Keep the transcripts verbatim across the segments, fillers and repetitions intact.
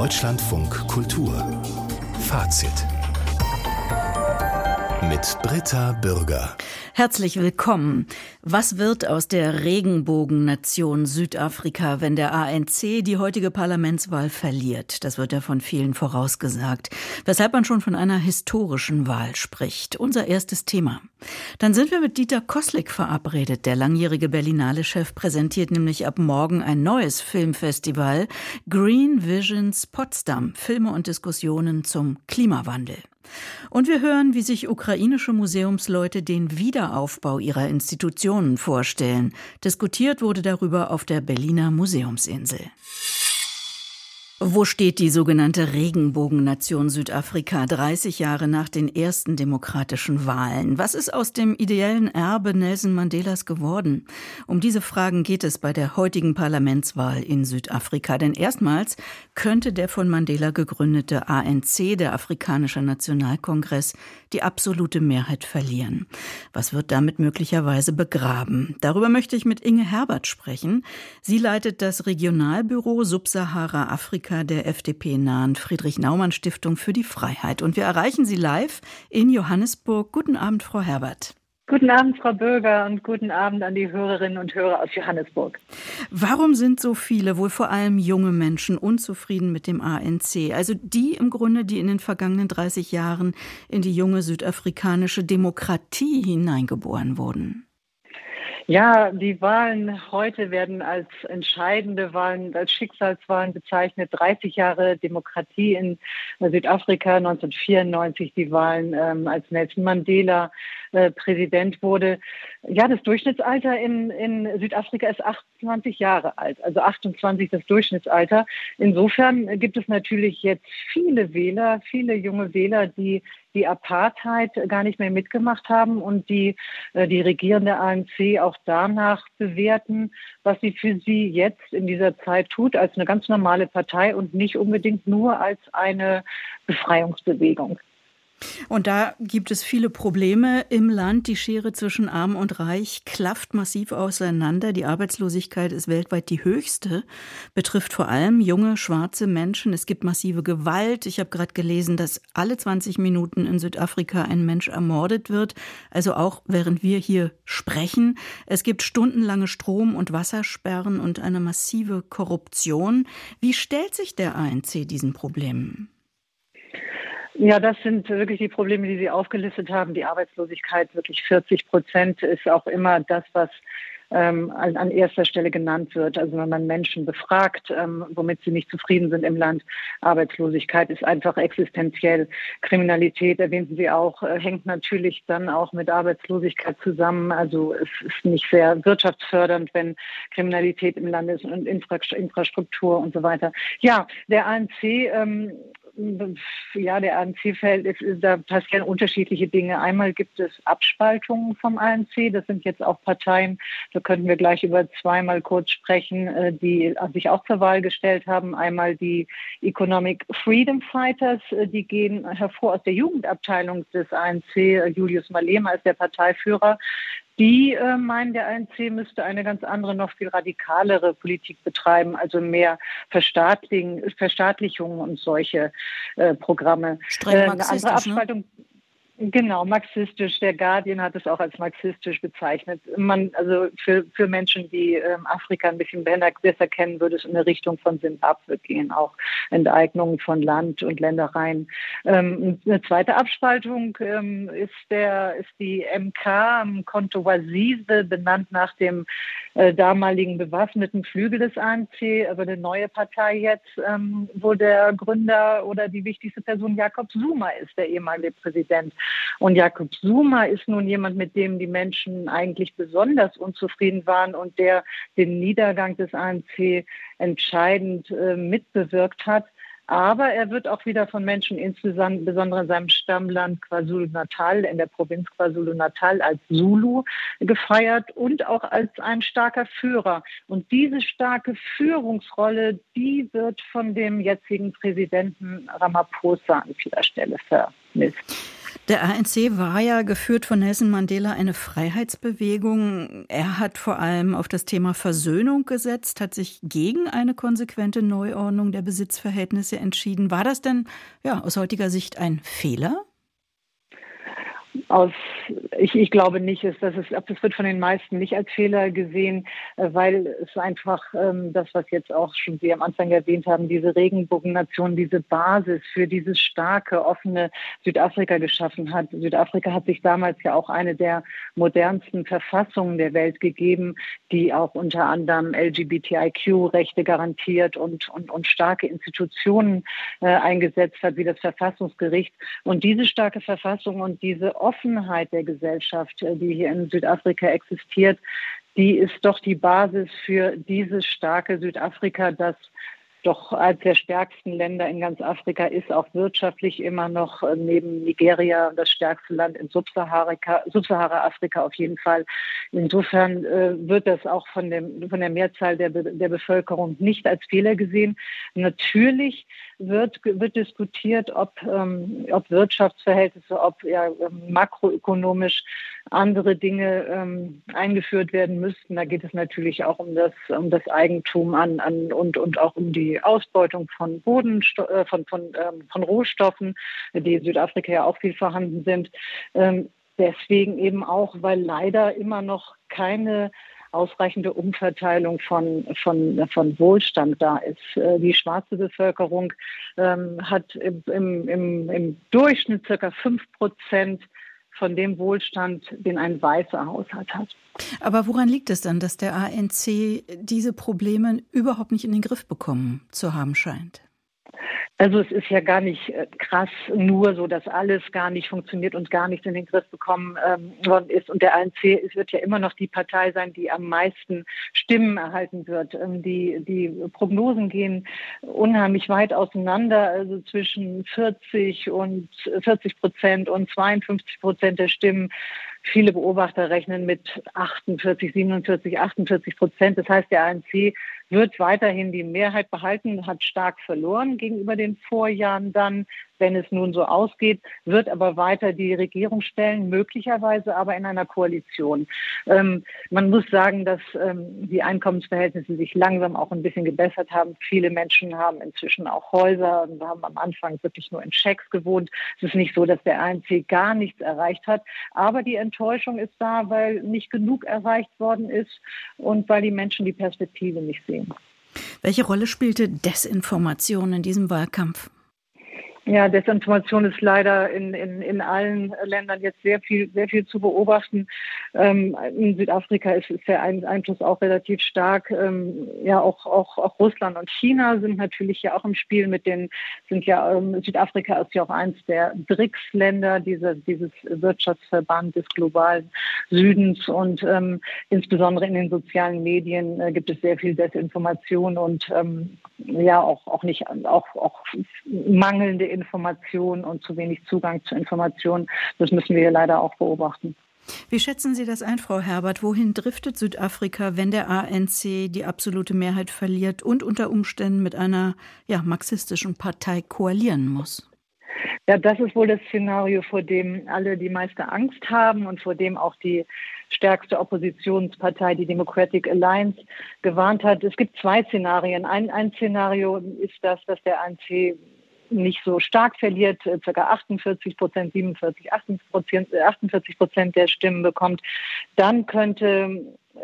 Deutschlandfunk Kultur Fazit mit Britta Bürger. Herzlich willkommen. Was wird aus der Regenbogennation Südafrika, wenn der A N C die heutige Parlamentswahl verliert? Das wird ja von vielen vorausgesagt, weshalb man schon von einer historischen Wahl spricht. Unser erstes Thema. Dann sind wir mit Dieter Koslik verabredet. Der langjährige Berlinale-Chef präsentiert nämlich ab morgen ein neues Filmfestival, Green Visions Potsdam, Filme und Diskussionen zum Klimawandel. Und wir hören, wie sich ukrainische Museumsleute den Wiederaufbau ihrer Institutionen vorstellen. Diskutiert wurde darüber auf der Berliner Museumsinsel. Wo steht die sogenannte Regenbogennation Südafrika dreißig Jahre nach den ersten demokratischen Wahlen? Was ist aus dem ideellen Erbe Nelson Mandelas geworden? Um diese Fragen geht es bei der heutigen Parlamentswahl in Südafrika. Denn erstmals könnte der von Mandela gegründete A N C, der Afrikanische Nationalkongress, die absolute Mehrheit verlieren. Was wird damit möglicherweise begraben? Darüber möchte ich mit Inge Herbert sprechen. Sie leitet das Regionalbüro Subsahara-Afrika der F D P-nahen Friedrich-Naumann-Stiftung für die Freiheit. Und wir erreichen Sie live in Johannesburg. Guten Abend, Frau Herbert. Guten Abend, Frau Bürger, und guten Abend an die Hörerinnen und Hörer aus Johannesburg. Warum sind so viele, wohl vor allem junge Menschen, unzufrieden mit dem A N C? Also die im Grunde, die in den vergangenen dreißig Jahren in die junge südafrikanische Demokratie hineingeboren wurden. Ja, die Wahlen heute werden als entscheidende Wahlen, als Schicksalswahlen bezeichnet. dreißig Jahre Demokratie in Südafrika, neunzehnhundertvierundneunzig die Wahlen, ähm, als Nelson Mandela äh, Präsident wurde. Ja, das Durchschnittsalter in, in Südafrika ist achtundzwanzig Jahre alt, also achtundzwanzig das Durchschnittsalter. Insofern gibt es natürlich jetzt viele Wähler, viele junge Wähler, die die Apartheid gar nicht mehr mitgemacht haben und die äh, die regierende A N C auch danach bewerten, was sie für sie jetzt in dieser Zeit tut, als eine ganz normale Partei und nicht unbedingt nur als eine Befreiungsbewegung. Und da gibt es viele Probleme im Land. Die Schere zwischen Arm und Reich klafft massiv auseinander. Die Arbeitslosigkeit ist weltweit die höchste, betrifft vor allem junge, schwarze Menschen. Es gibt massive Gewalt. Ich habe gerade gelesen, dass alle zwanzig Minuten in Südafrika ein Mensch ermordet wird. Also auch während wir hier sprechen. Es gibt stundenlange Strom- und Wassersperren und eine massive Korruption. Wie stellt sich der A N C diesen Problemen? Ja, das sind wirklich die Probleme, die Sie aufgelistet haben. Die Arbeitslosigkeit, wirklich vierzig Prozent, ist auch immer das, was ähm, an, an erster Stelle genannt wird. Also wenn man Menschen befragt, ähm, womit sie nicht zufrieden sind im Land, Arbeitslosigkeit ist einfach existenziell. Kriminalität, erwähnten Sie auch, äh, hängt natürlich dann auch mit Arbeitslosigkeit zusammen. Also es ist nicht sehr wirtschaftsfördernd, wenn Kriminalität im Land ist und Infra- Infrastruktur und so weiter. Ja, der A N C ähm, Ja, der A N C-Feld, da passieren unterschiedliche Dinge. Einmal gibt es Abspaltungen vom A N C. Das sind jetzt auch Parteien, da könnten wir gleich über zweimal kurz sprechen, die sich auch zur Wahl gestellt haben. Einmal die Economic Freedom Fighters, die gehen hervor aus der Jugendabteilung des A N C. Julius Malema ist der Parteiführer. Die äh, meinen, der A N C müsste eine ganz andere, noch viel radikalere Politik betreiben, also mehr Verstaatlichen, Verstaatlichungen und solche äh, Programme. Streng marxistisch, äh, eine andere Abspaltung. Ne? Genau, marxistisch. Der Guardian hat es auch als marxistisch bezeichnet. Man, also für, für Menschen, die ähm, Afrika ein bisschen besser kennen, würde es in eine Richtung von Simbabwe gehen, auch Enteignungen von Land und Ländereien. Ähm, eine zweite Abspaltung ähm, ist der ist die M K, Mkhonto-Wazise, benannt nach dem äh, damaligen bewaffneten Flügel des A N C, aber eine neue Partei jetzt, ähm, wo der Gründer oder die wichtigste Person Jacob Zuma ist, der ehemalige Präsident. Und Jacob Zuma ist nun jemand, mit dem die Menschen eigentlich besonders unzufrieden waren und der den Niedergang des A N C entscheidend äh, mitbewirkt hat. Aber er wird auch wieder von Menschen, insbesondere in seinem Stammland KwaZulu-Natal, in der Provinz KwaZulu-Natal, als Zulu gefeiert und auch als ein starker Führer. Und diese starke Führungsrolle, die wird von dem jetzigen Präsidenten Ramaphosa an vieler Stelle vermisst. Der A N C war ja geführt von Nelson Mandela eine Freiheitsbewegung. Er hat vor allem auf das Thema Versöhnung gesetzt, hat sich gegen eine konsequente Neuordnung der Besitzverhältnisse entschieden. War das denn ja, aus heutiger Sicht ein Fehler? Aus, ich, ich glaube nicht, ist, dass es, das wird von den meisten nicht als Fehler gesehen, weil es einfach ähm, das, was jetzt auch schon Sie am Anfang erwähnt haben, diese Regenbogennation, diese Basis für dieses starke, offene Südafrika geschaffen hat. Südafrika hat sich damals ja auch eine der modernsten Verfassungen der Welt gegeben, die auch unter anderem L G B T I Q-Rechte garantiert und, und, und starke Institutionen äh, eingesetzt hat, wie das Verfassungsgericht. Und diese starke Verfassung und diese Offenheit der Gesellschaft, die hier in Südafrika existiert, die ist doch die Basis für dieses starke Südafrika, das doch als der stärksten Länder in ganz Afrika ist, auch wirtschaftlich immer noch neben Nigeria das stärkste Land in Subsahara-Afrika Subsahara-Afrika auf jeden Fall. Insofern äh, wird das auch von, dem, von der Mehrzahl der, Be- der Bevölkerung nicht als Fehler gesehen. Natürlich wird, wird diskutiert, ob, ähm, ob Wirtschaftsverhältnisse, ob ja, makroökonomisch andere Dinge ähm, eingeführt werden müssten. Da geht es natürlich auch um das, um das Eigentum an, an und, und auch um die Ausbeutung von Bodensto- äh, von, von, ähm, von Rohstoffen, die in Südafrika ja auch viel vorhanden sind. Ähm, deswegen eben auch, weil leider immer noch keine ausreichende Umverteilung von, von, von Wohlstand da ist. Die schwarze Bevölkerung ähm, hat im, im, im Durchschnitt circa fünf Prozent von dem Wohlstand, den ein weißer Haushalt hat. Aber woran liegt es dann, dass der A N C diese Probleme überhaupt nicht in den Griff bekommen zu haben scheint? Also es ist ja gar nicht krass nur so, dass alles gar nicht funktioniert und gar nichts in den Griff bekommen ähm, worden ist. Und der A N C es wird ja immer noch die Partei sein, die am meisten Stimmen erhalten wird. Ähm, die, die Prognosen gehen unheimlich weit auseinander, also zwischen vierzig und vierzig Prozent und zweiundfünfzig Prozent der Stimmen. Viele Beobachter rechnen mit achtundvierzig, siebenundvierzig, achtundvierzig Prozent. Das heißt, der A N C wird weiterhin die Mehrheit behalten, hat stark verloren gegenüber den Vorjahren dann, wenn es nun so ausgeht, wird aber weiter die Regierung stellen, möglicherweise aber in einer Koalition. Ähm, man muss sagen, dass ähm, die Einkommensverhältnisse sich langsam auch ein bisschen gebessert haben. Viele Menschen haben inzwischen auch Häuser und haben am Anfang wirklich nur in Schecks gewohnt. Es ist nicht so, dass der A N C gar nichts erreicht hat, aber die Enttäuschung ist da, weil nicht genug erreicht worden ist und weil die Menschen die Perspektive nicht sehen. Welche Rolle spielte Desinformation in diesem Wahlkampf? Ja, Desinformation ist leider in, in, in allen Ländern jetzt sehr viel, sehr viel zu beobachten. Ähm, in Südafrika ist, ist der Einfluss auch relativ stark. Ähm, ja, auch, auch, auch Russland und China sind natürlich ja auch im Spiel mit den, sind ja, ähm, Südafrika ist ja auch eins der B R I C S-Länder, diese, dieses Wirtschaftsverband des globalen Südens und ähm, insbesondere in den sozialen Medien äh, gibt es sehr viel Desinformation und ähm, ja, auch, auch nicht, auch, auch mangelnde Informationen und zu wenig Zugang zu Informationen. Das müssen wir leider auch beobachten. Wie schätzen Sie das ein, Frau Herbert? Wohin driftet Südafrika, wenn der A N C die absolute Mehrheit verliert und unter Umständen mit einer ja, marxistischen Partei koalieren muss? Ja, das ist wohl das Szenario, vor dem alle die meiste Angst haben und vor dem auch die stärkste Oppositionspartei, die Democratic Alliance, gewarnt hat. Es gibt zwei Szenarien. Ein, ein Szenario ist das, dass der A N C nicht so stark verliert, ca. achtundvierzig Prozent, siebenundvierzig, achtundvierzig Prozent der Stimmen bekommt, dann könnte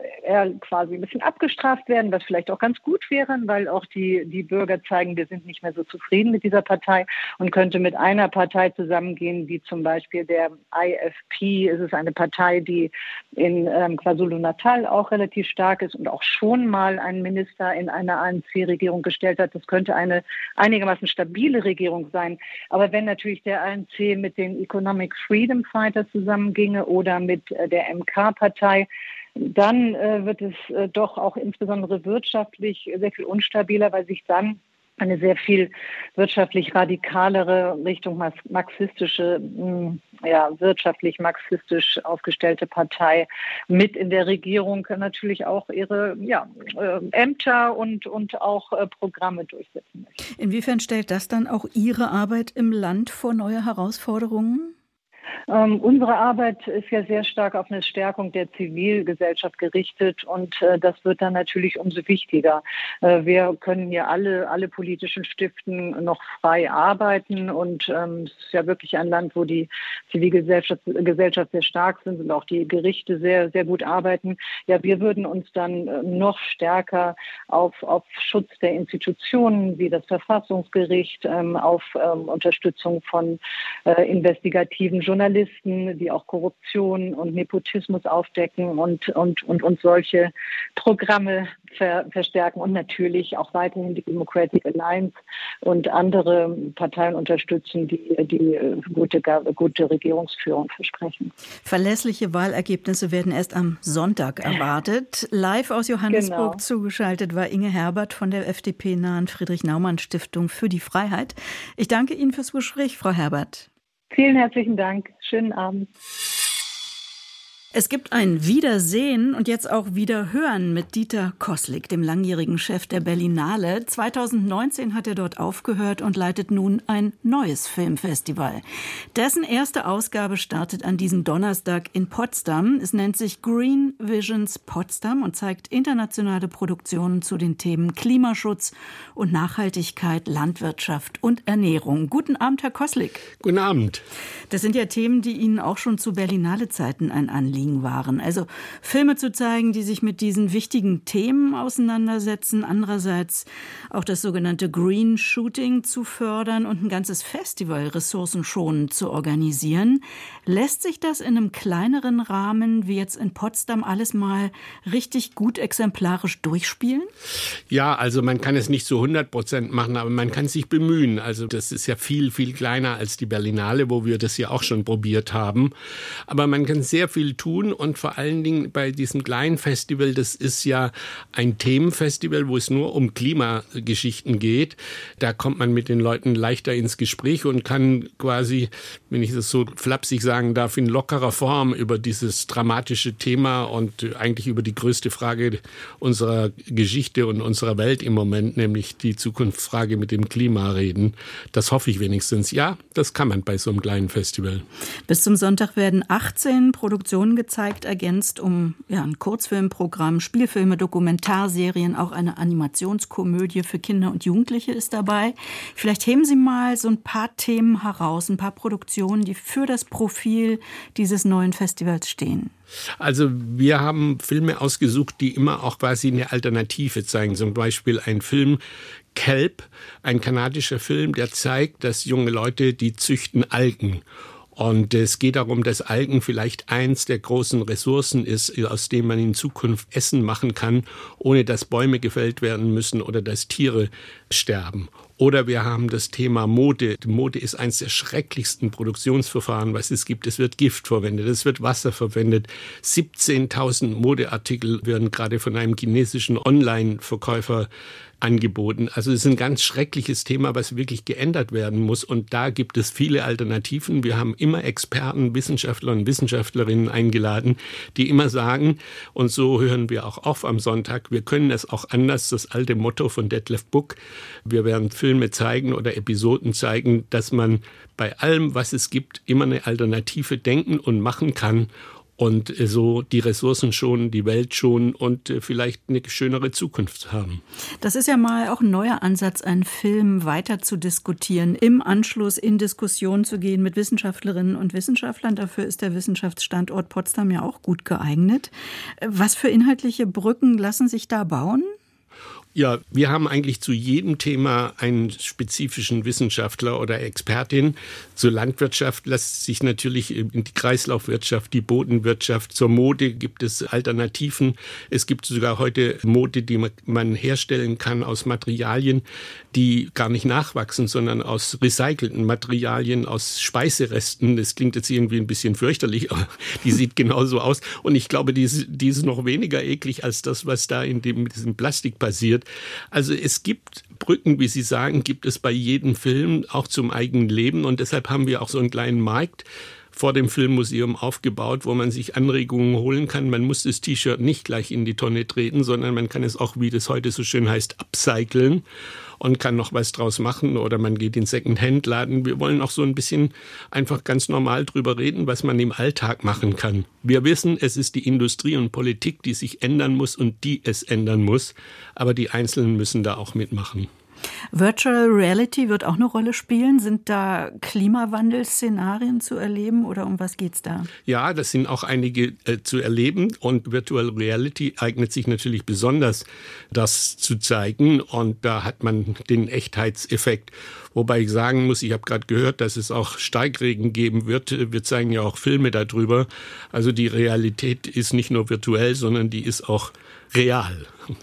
er quasi ein bisschen abgestraft werden, was vielleicht auch ganz gut wäre, weil auch die, die Bürger zeigen, wir sind nicht mehr so zufrieden mit dieser Partei und könnte mit einer Partei zusammengehen, wie zum Beispiel der I F P. Es ist eine Partei, die in ähm, KwaZulu-Natal auch relativ stark ist und auch schon mal einen Minister in einer A N C-Regierung gestellt hat. Das könnte eine einigermaßen stabile Regierung sein. Aber wenn natürlich der A N C mit den Economic Freedom Fighters zusammenginge oder mit äh, der M K-Partei, dann äh, wird es äh, doch auch insbesondere wirtschaftlich sehr viel unstabiler, weil sich dann eine sehr viel wirtschaftlich radikalere Richtung marxistische, mh, ja, wirtschaftlich marxistisch aufgestellte Partei mit in der Regierung natürlich auch ihre ja, äh, Ämter und, und auch äh, Programme durchsetzen möchte. Inwiefern stellt das dann auch Ihre Arbeit im Land vor neue Herausforderungen? Ähm, unsere Arbeit ist ja sehr stark auf eine Stärkung der Zivilgesellschaft gerichtet und äh, das wird dann natürlich umso wichtiger. Äh, wir können ja alle, alle politischen Stiften noch frei arbeiten und ähm, es ist ja wirklich ein Land, wo die Zivilgesellschaft Gesellschaft sehr stark sind und auch die Gerichte sehr, sehr gut arbeiten. Ja, wir würden uns dann äh, noch stärker auf, auf Schutz der Institutionen wie das Verfassungsgericht, ähm, auf ähm, Unterstützung von äh, investigativen Journalisten, die auch Korruption und Nepotismus aufdecken und, und, und, und solche Programme ver, verstärken und natürlich auch weiterhin die Democratic Alliance und andere Parteien unterstützen, die die gute, gute Regierungsführung versprechen. Verlässliche Wahlergebnisse werden erst am Sonntag erwartet. Live aus Johannesburg genau. Zugeschaltet war Inge Herbert von der F D P-nahen Friedrich-Naumann-Stiftung für die Freiheit. Ich danke Ihnen fürs Gespräch, Frau Herbert. Vielen herzlichen Dank. Schönen Abend. Es gibt ein Wiedersehen und jetzt auch Wiederhören mit Dieter Koslik, dem langjährigen Chef der Berlinale. zweitausendneunzehn hat er dort aufgehört und leitet nun ein neues Filmfestival. Dessen erste Ausgabe startet an diesem Donnerstag in Potsdam. Es nennt sich Green Visions Potsdam und zeigt internationale Produktionen zu den Themen Klimaschutz und Nachhaltigkeit, Landwirtschaft und Ernährung. Guten Abend, Herr Koslik. Guten Abend. Das sind ja Themen, die Ihnen auch schon zu Berlinale-Zeiten ein Anliegen waren. Also Filme zu zeigen, die sich mit diesen wichtigen Themen auseinandersetzen. Andererseits auch das sogenannte Green Shooting zu fördern und ein ganzes Festival ressourcenschonend zu organisieren. Lässt sich das in einem kleineren Rahmen wie jetzt in Potsdam alles mal richtig gut exemplarisch durchspielen? Ja, also man kann es nicht zu hundert Prozent machen, aber man kann sich bemühen. Also das ist ja viel, viel kleiner als die Berlinale, wo wir das ja auch schon probiert haben. Aber man kann sehr viel tun. Und vor allen Dingen bei diesem kleinen Festival, das ist ja ein Themenfestival, wo es nur um Klimageschichten geht. Da kommt man mit den Leuten leichter ins Gespräch und kann quasi, wenn ich das so flapsig sagen darf, in lockerer Form über dieses dramatische Thema und eigentlich über die größte Frage unserer Geschichte und unserer Welt im Moment, nämlich die Zukunftsfrage mit dem Klima reden. Das hoffe ich wenigstens. Ja, das kann man bei so einem kleinen Festival. Bis zum Sonntag werden achtzehn Produktionen gezeigt, ergänzt um ja, ein Kurzfilmprogramm, Spielfilme, Dokumentarserien, auch eine Animationskomödie für Kinder und Jugendliche ist dabei. Vielleicht heben Sie mal so ein paar Themen heraus, ein paar Produktionen, die für das Profil dieses neuen Festivals stehen. Also wir haben Filme ausgesucht, die immer auch quasi eine Alternative zeigen. Zum Beispiel ein Film Kelp, ein kanadischer Film, der zeigt, dass junge Leute, die züchten Algen. Und es geht darum, dass Algen vielleicht eins der großen Ressourcen ist, aus dem man in Zukunft Essen machen kann, ohne dass Bäume gefällt werden müssen oder dass Tiere sterben. Oder wir haben das Thema Mode. Mode ist eines der schrecklichsten Produktionsverfahren, was es gibt. Es wird Gift verwendet, es wird Wasser verwendet. siebzehntausend Modeartikel werden gerade von einem chinesischen Online-Verkäufer angeboten. Also es ist ein ganz schreckliches Thema, was wirklich geändert werden muss. Und da gibt es viele Alternativen. Wir haben immer Experten, Wissenschaftler und Wissenschaftlerinnen eingeladen, die immer sagen, und so hören wir auch auf am Sonntag, wir können es auch anders, das alte Motto von Detlef Buck. Wir werden Filme zeigen oder Episoden zeigen, dass man bei allem, was es gibt, immer eine Alternative denken und machen kann. Und so die Ressourcen schonen, die Welt schonen und vielleicht eine schönere Zukunft haben. Das ist ja mal auch ein neuer Ansatz, einen Film weiter zu diskutieren, im Anschluss in Diskussionen zu gehen mit Wissenschaftlerinnen und Wissenschaftlern. Dafür ist der Wissenschaftsstandort Potsdam ja auch gut geeignet. Was für inhaltliche Brücken lassen sich da bauen? Ja, wir haben eigentlich zu jedem Thema einen spezifischen Wissenschaftler oder Expertin. Zur Landwirtschaft lässt sich natürlich in die Kreislaufwirtschaft, die Bodenwirtschaft. Zur Mode gibt es Alternativen. Es gibt sogar heute Mode, die man herstellen kann aus Materialien, die gar nicht nachwachsen, sondern aus recycelten Materialien, aus Speiseresten. Das klingt jetzt irgendwie ein bisschen fürchterlich, aber die sieht genauso aus. Und ich glaube, die ist, die ist noch weniger eklig als das, was da in dem, mit diesem Plastik passiert. Also es gibt Brücken, wie Sie sagen, gibt es bei jedem Film, auch zum eigenen Leben. Und deshalb haben wir auch so einen kleinen Markt vor dem Filmmuseum aufgebaut, wo man sich Anregungen holen kann. Man muss das T-Shirt nicht gleich in die Tonne treten, sondern man kann es auch, wie das heute so schön heißt, upcyclen und kann noch was draus machen oder man geht in Second-Hand-Laden. Wir wollen auch so ein bisschen einfach ganz normal drüber reden, was man im Alltag machen kann. Wir wissen, es ist die Industrie und Politik, die sich ändern muss und die es ändern muss, aber die Einzelnen müssen da auch mitmachen. Virtual Reality wird auch eine Rolle spielen. Sind da Klimawandelszenarien zu erleben oder um was geht's da? Ja, das sind auch einige äh, zu erleben und Virtual Reality eignet sich natürlich besonders, das zu zeigen und da hat man den Echtheitseffekt. Wobei ich sagen muss, ich habe gerade gehört, dass es auch Steigregen geben wird. Wir zeigen ja auch Filme darüber. Also die Realität ist nicht nur virtuell, sondern die ist auch real.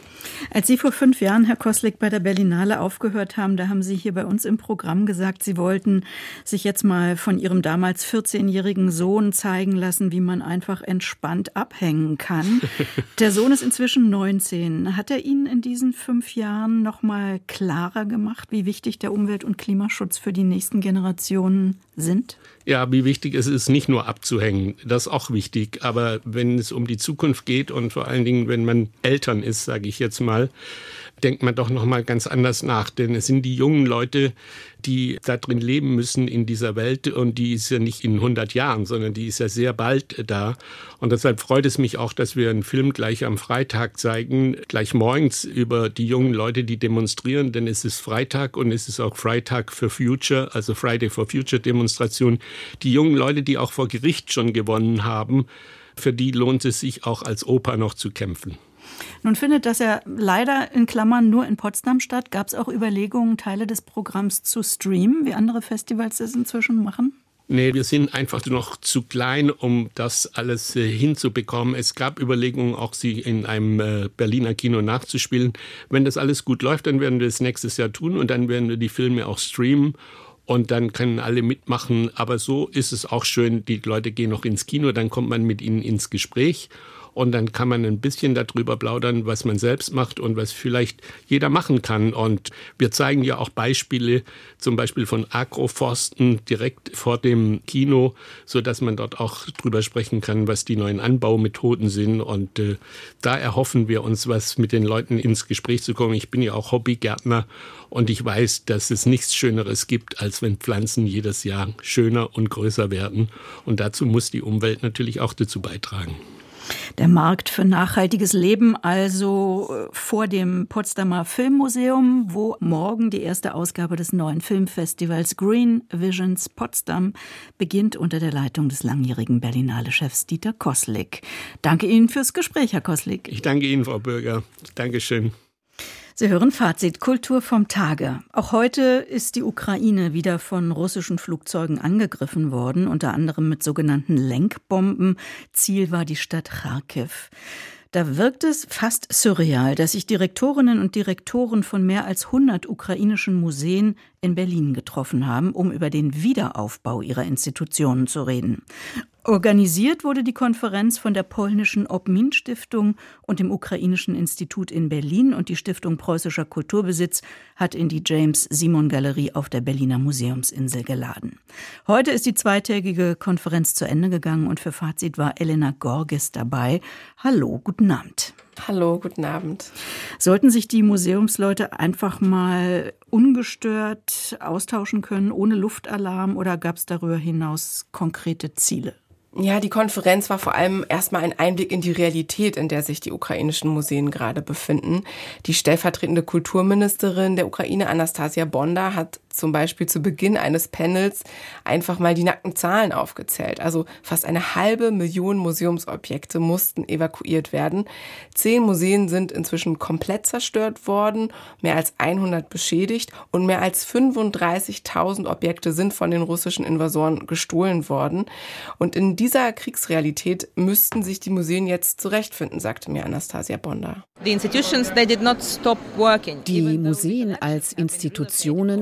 Als Sie vor fünf Jahren, Herr Koslik, bei der Berlinale aufgehört haben, da haben Sie hier bei uns im Programm gesagt, Sie wollten sich jetzt mal von Ihrem damals vierzehnjährigen Sohn zeigen lassen, wie man einfach entspannt abhängen kann. Der Sohn ist inzwischen neunzehn. Hat er Ihnen in diesen fünf Jahren noch mal klarer gemacht, wie wichtig der Umwelt- und Klimaschutz für die nächsten Generationen sind? Ja, wie wichtig es ist, nicht nur abzuhängen. Das ist auch wichtig. Aber wenn es um die Zukunft geht und vor allen Dingen, wenn man Eltern ist, sage ich jetzt mal, denkt man doch noch mal ganz anders nach. Denn es sind die jungen Leute, die da drin leben müssen in dieser Welt. Und die ist ja nicht in hundert Jahren, sondern die ist ja sehr bald da. Und deshalb freut es mich auch, dass wir einen Film gleich am Freitag zeigen, gleich morgens über die jungen Leute, die demonstrieren. Denn es ist Freitag und es ist auch Freitag for Future, also Friday for Future Demonstration. Die jungen Leute, die auch vor Gericht schon gewonnen haben, für die lohnt es sich auch als Oper noch zu kämpfen. Nun findet das ja leider in Klammern nur in Potsdam statt. Gab es auch Überlegungen, Teile des Programms zu streamen, wie andere Festivals das inzwischen machen? Nee, wir sind einfach noch zu klein, um das alles äh, hinzubekommen. Es gab Überlegungen, auch sie in einem äh, Berliner Kino nachzuspielen. Wenn das alles gut läuft, dann werden wir es nächstes Jahr tun und dann werden wir die Filme auch streamen. Und dann können alle mitmachen. Aber so ist es auch schön, die Leute gehen noch ins Kino, dann kommt man mit ihnen ins Gespräch. Und dann kann man ein bisschen darüber plaudern, was man selbst macht und was vielleicht jeder machen kann. Und wir zeigen ja auch Beispiele, zum Beispiel von Agroforsten direkt vor dem Kino, sodass man dort auch drüber sprechen kann, was die neuen Anbaumethoden sind. Und äh, da erhoffen wir uns, was mit den Leuten ins Gespräch zu kommen. Ich bin ja auch Hobbygärtner und ich weiß, dass es nichts Schöneres gibt, als wenn Pflanzen jedes Jahr schöner und größer werden. Und dazu muss die Umwelt natürlich auch dazu beitragen. Der Markt für nachhaltiges Leben also vor dem Potsdamer Filmmuseum, wo morgen die erste Ausgabe des neuen Filmfestivals Green Visions Potsdam beginnt unter der Leitung des langjährigen Berlinale-Chefs Dieter Koslik. Danke Ihnen fürs Gespräch, Herr Koslik. Ich danke Ihnen, Frau Bürger. Dankeschön. Sie hören Fazit Kultur vom Tage. Auch heute ist die Ukraine wieder von russischen Flugzeugen angegriffen worden, unter anderem mit sogenannten Lenkbomben. Ziel war die Stadt Charkiw. Da wirkt es fast surreal, dass sich Direktorinnen und Direktoren von mehr als hundert ukrainischen Museen in Berlin getroffen haben, um über den Wiederaufbau ihrer Institutionen zu reden. Organisiert wurde die Konferenz von der polnischen Obmin-Stiftung und dem Ukrainischen Institut in Berlin und die Stiftung Preußischer Kulturbesitz hat in die James-Simon-Galerie auf der Berliner Museumsinsel geladen. Heute ist die zweitägige Konferenz zu Ende gegangen und für Fazit war Elena Gorges dabei. Hallo, guten Abend. Hallo, guten Abend. Sollten sich die Museumsleute einfach mal ungestört austauschen können, ohne Luftalarm, oder gab es darüber hinaus konkrete Ziele? Ja, die Konferenz war vor allem erstmal ein Einblick in die Realität, in der sich die ukrainischen Museen gerade befinden. Die stellvertretende Kulturministerin der Ukraine, Anastasia Bonda, hat zum Beispiel zu Beginn eines Panels einfach mal die nackten Zahlen aufgezählt. Also fast eine halbe Million Museumsobjekte mussten evakuiert werden. Zehn Museen sind inzwischen komplett zerstört worden, mehr als hundert beschädigt und mehr als fünfunddreißigtausend Objekte sind von den russischen Invasoren gestohlen worden. Und in dieser Kriegsrealität müssten sich die Museen jetzt zurechtfinden, sagte mir Anastasia Bonda. Die Museen als Institutionen arbeiten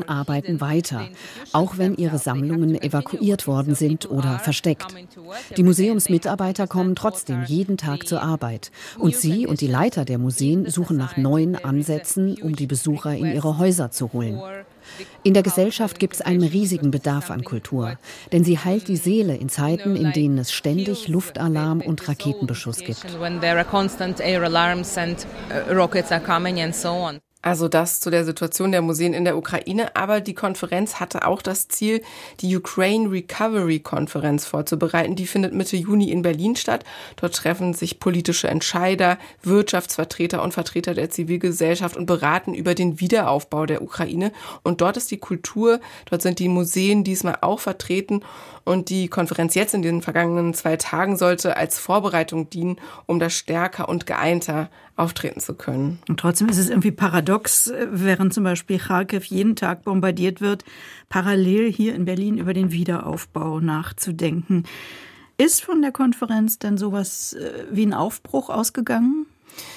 arbeiten weiter, auch wenn ihre Sammlungen evakuiert worden sind oder versteckt. Die Museumsmitarbeiter kommen trotzdem jeden Tag zur Arbeit. Und sie und die Leiter der Museen suchen nach neuen Ansätzen, um die Besucher in ihre Häuser zu holen. In der Gesellschaft gibt es einen riesigen Bedarf an Kultur, denn sie heilt die Seele in Zeiten, in denen es ständig Luftalarm und Raketenbeschuss gibt. Also das zu der Situation der Museen in der Ukraine. Aber die Konferenz hatte auch das Ziel, die Ukraine Recovery Konferenz vorzubereiten. Die findet Mitte Juni in Berlin statt. Dort treffen sich politische Entscheider, Wirtschaftsvertreter und Vertreter der Zivilgesellschaft und beraten über den Wiederaufbau der Ukraine. Und dort ist die Kultur, dort sind die Museen diesmal auch vertreten. Und die Konferenz jetzt in den vergangenen zwei Tagen sollte als Vorbereitung dienen, um da stärker und geeinter auftreten zu können. Und trotzdem ist es irgendwie paradox, während zum Beispiel Charkiw jeden Tag bombardiert wird, parallel hier in Berlin über den Wiederaufbau nachzudenken. Ist von der Konferenz denn sowas wie ein Aufbruch ausgegangen?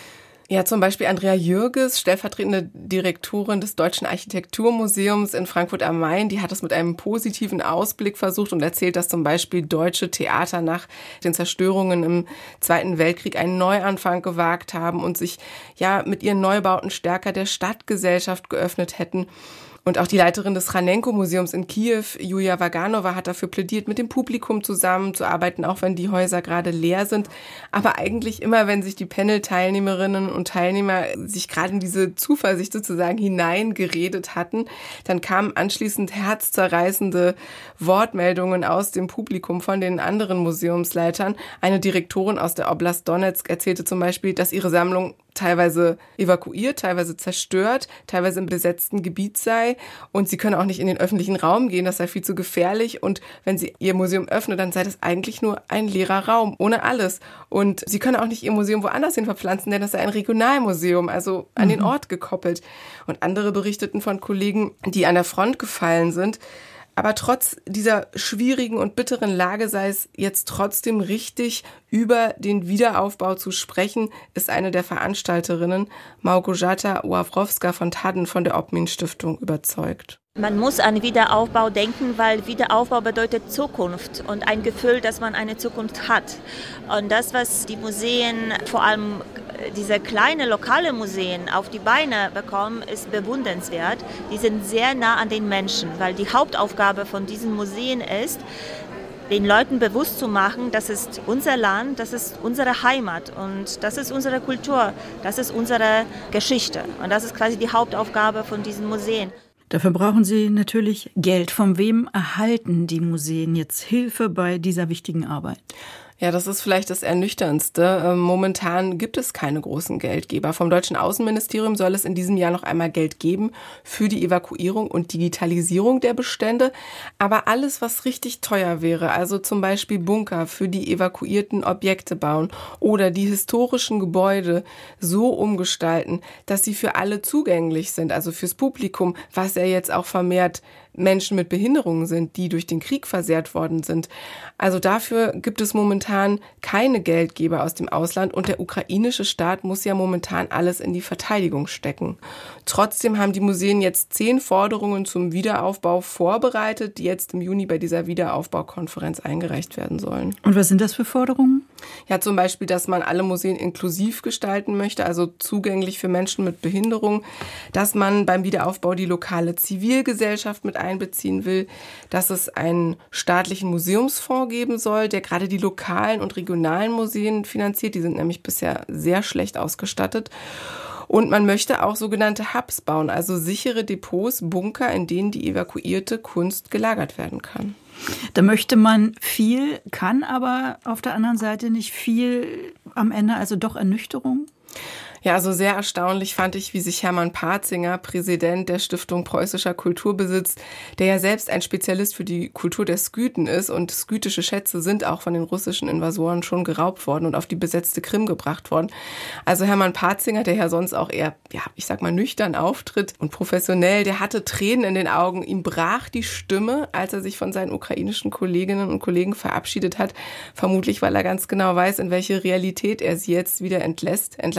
Ja, zum Beispiel Andrea Jürges, stellvertretende Direktorin des Deutschen Architekturmuseums in Frankfurt am Main, die hat es mit einem positiven Ausblick versucht und erzählt, dass zum Beispiel deutsche Theater nach den Zerstörungen im Zweiten Weltkrieg einen Neuanfang gewagt haben und sich ja mit ihren Neubauten stärker der Stadtgesellschaft geöffnet hätten. Und auch die Leiterin des Chranenko-Museums in Kiew, Julia Vaganova, hat dafür plädiert, mit dem Publikum zusammenzuarbeiten, auch wenn die Häuser gerade leer sind. Aber eigentlich immer, wenn sich die Panel-Teilnehmerinnen und Teilnehmer sich gerade in diese Zuversicht sozusagen hineingeredet hatten, dann kamen anschließend herzzerreißende Wortmeldungen aus dem Publikum von den anderen Museumsleitern. Eine Direktorin aus der Oblast Donezk erzählte zum Beispiel, dass ihre Sammlung teilweise evakuiert, teilweise zerstört, teilweise im besetzten Gebiet sei und sie könne auch nicht in den öffentlichen Raum gehen, das sei viel zu gefährlich und wenn sie ihr Museum öffne, dann sei das eigentlich nur ein leerer Raum, ohne alles und sie könne auch nicht ihr Museum woanders hin verpflanzen, denn das sei ein Regionalmuseum, also an den Ort gekoppelt. Und andere berichteten von Kollegen, die an der Front gefallen sind. Aber trotz dieser schwierigen und bitteren Lage sei es jetzt trotzdem richtig, über den Wiederaufbau zu sprechen, ist eine der Veranstalterinnen, Małgorzata Ławrowska von Tadden von der Obmin-Stiftung überzeugt. Man muss an Wiederaufbau denken, weil Wiederaufbau bedeutet Zukunft und ein Gefühl, dass man eine Zukunft hat. Und das, was die Museen, vor allem diese kleinen lokale Museen auf die Beine bekommen, ist bewundernswert. Die sind sehr nah an den Menschen, weil die Hauptaufgabe von diesen Museen ist, den Leuten bewusst zu machen, das ist unser Land, das ist unsere Heimat und das ist unsere Kultur, das ist unsere Geschichte. Und das ist quasi die Hauptaufgabe von diesen Museen. Dafür brauchen Sie natürlich Geld. Von wem erhalten die Museen jetzt Hilfe bei dieser wichtigen Arbeit? Ja, das ist vielleicht das Ernüchterndste. Momentan gibt es keine großen Geldgeber. Vom deutschen Außenministerium soll es in diesem Jahr noch einmal Geld geben für die Evakuierung und Digitalisierung der Bestände. Aber alles, was richtig teuer wäre, also zum Beispiel Bunker für die evakuierten Objekte bauen oder die historischen Gebäude so umgestalten, dass sie für alle zugänglich sind, also fürs Publikum, was ja jetzt auch vermehrt Menschen mit Behinderungen sind, die durch den Krieg versehrt worden sind. Also dafür gibt es momentan keine Geldgeber aus dem Ausland und der ukrainische Staat muss ja momentan alles in die Verteidigung stecken. Trotzdem haben die Museen jetzt zehn Forderungen zum Wiederaufbau vorbereitet, die jetzt im Juni bei dieser Wiederaufbaukonferenz eingereicht werden sollen. Und was sind das für Forderungen? Ja, zum Beispiel, dass man alle Museen inklusiv gestalten möchte, also zugänglich für Menschen mit Behinderung, dass man beim Wiederaufbau die lokale Zivilgesellschaft mit einbeziehen will, dass es einen staatlichen Museumsfonds geben soll, der gerade die lokalen und regionalen Museen finanziert. Die sind nämlich bisher sehr schlecht ausgestattet. Und man möchte auch sogenannte Hubs bauen, also sichere Depots, Bunker, in denen die evakuierte Kunst gelagert werden kann. Da möchte man viel, kann aber auf der anderen Seite nicht viel am Ende, also doch Ernüchterung? Ja, also sehr erstaunlich fand ich, wie sich Hermann Patzinger, Präsident der Stiftung Preußischer Kulturbesitz, der ja selbst ein Spezialist für die Kultur der Skythen ist und skythische Schätze sind auch von den russischen Invasoren schon geraubt worden und auf die besetzte Krim gebracht worden. Also Hermann Patzinger, der ja sonst auch eher, ja, ich sag mal, nüchtern auftritt und professionell, der hatte Tränen in den Augen. Ihm brach die Stimme, als er sich von seinen ukrainischen Kolleginnen und Kollegen verabschiedet hat. Vermutlich, weil er ganz genau weiß, in welche Realität er sie jetzt wieder entlässt, entlassen muss.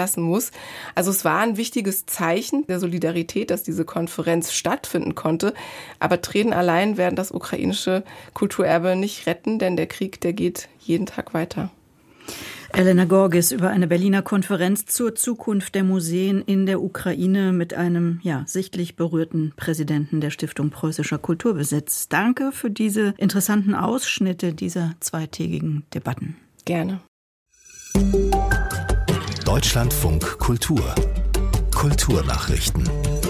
ist. Also es war ein wichtiges Zeichen der Solidarität, dass diese Konferenz stattfinden konnte. Aber Tränen allein werden das ukrainische Kulturerbe nicht retten, denn der Krieg, der geht jeden Tag weiter. Elena Gorgis über eine Berliner Konferenz zur Zukunft der Museen in der Ukraine mit einem ja sichtlich berührten Präsidenten der Stiftung Preußischer Kulturbesitz. Danke für diese interessanten Ausschnitte dieser zweitägigen Debatten. Gerne. Deutschlandfunk Kultur. Kulturnachrichten.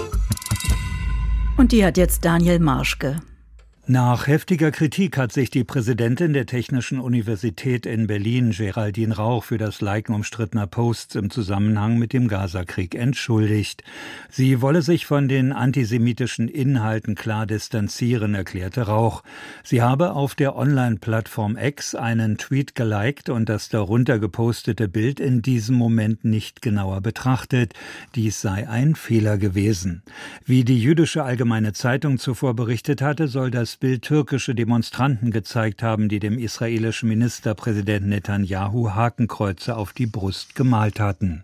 Und die hat jetzt Daniel Marschke. Nach heftiger Kritik hat sich die Präsidentin der Technischen Universität in Berlin, Geraldine Rauch, für das Liken umstrittener Posts im Zusammenhang mit dem Gazakrieg entschuldigt. Sie wolle sich von den antisemitischen Inhalten klar distanzieren, erklärte Rauch. Sie habe auf der Online-Plattform X einen Tweet geliked und das darunter gepostete Bild in diesem Moment nicht genauer betrachtet. Dies sei ein Fehler gewesen. Wie die Jüdische Allgemeine Zeitung zuvor berichtet hatte, soll das Bild türkische Demonstranten gezeigt haben, die dem israelischen Ministerpräsidenten Netanyahu Hakenkreuze auf die Brust gemalt hatten.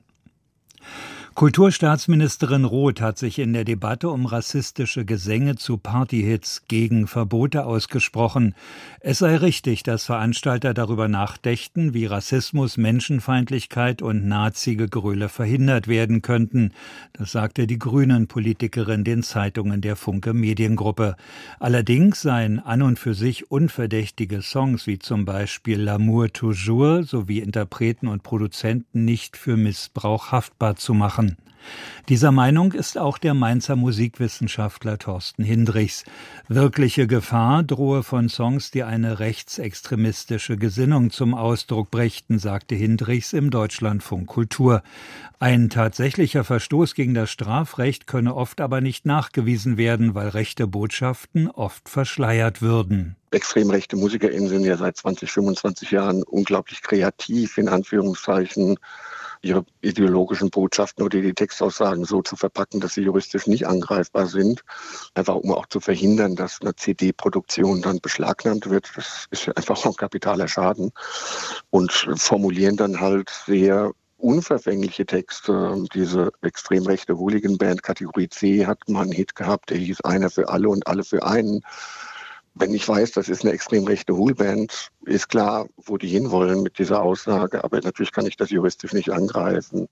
Kulturstaatsministerin Roth hat sich in der Debatte um rassistische Gesänge zu Partyhits gegen Verbote ausgesprochen. Es sei richtig, dass Veranstalter darüber nachdächten, wie Rassismus, Menschenfeindlichkeit und Nazi-Gegröle verhindert werden könnten. Das sagte die Grünen-Politikerin den Zeitungen der Funke Mediengruppe. Allerdings seien an und für sich unverdächtige Songs wie zum Beispiel L'amour toujours sowie Interpreten und Produzenten nicht für Missbrauch haftbar zu machen. Dieser Meinung ist auch der Mainzer Musikwissenschaftler Thorsten Hindrichs. Wirkliche Gefahr drohe von Songs, die eine rechtsextremistische Gesinnung zum Ausdruck brächten, sagte Hindrichs im Deutschlandfunk Kultur. Ein tatsächlicher Verstoß gegen das Strafrecht könne oft aber nicht nachgewiesen werden, weil rechte Botschaften oft verschleiert würden. Extrem rechte MusikerInnen sind ja seit zwanzig, fünfundzwanzig Jahren unglaublich kreativ, in Anführungszeichen, ihre ideologischen Botschaften oder die Textaussagen so zu verpacken, dass sie juristisch nicht angreifbar sind. Einfach um auch zu verhindern, dass eine C D-Produktion dann beschlagnahmt wird. Das ist einfach auch kapitaler Schaden. Und formulieren dann halt sehr unverfängliche Texte. Diese extrem rechte Hooligan-Band Kategorie C hat mal einen Hit gehabt, der hieß Einer für alle und alle für einen. Wenn ich weiß, das ist eine extrem rechte Hoolband, ist klar, wo die hinwollen mit dieser Aussage. Aber natürlich kann ich das juristisch nicht angreifen.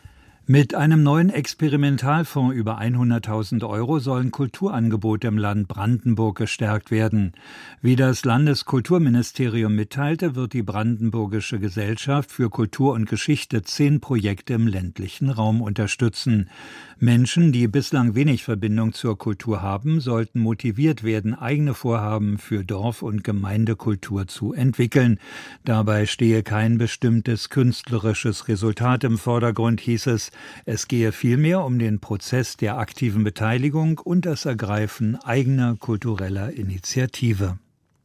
Mit einem neuen Experimentalfonds über hunderttausend Euro sollen Kulturangebote im Land Brandenburg gestärkt werden. Wie das Landeskulturministerium mitteilte, wird die Brandenburgische Gesellschaft für Kultur und Geschichte zehn Projekte im ländlichen Raum unterstützen. Menschen, die bislang wenig Verbindung zur Kultur haben, sollten motiviert werden, eigene Vorhaben für Dorf- und Gemeindekultur zu entwickeln. Dabei stehe kein bestimmtes künstlerisches Resultat im Vordergrund, hieß es. Es gehe vielmehr um den Prozess der aktiven Beteiligung und das Ergreifen eigener kultureller Initiative.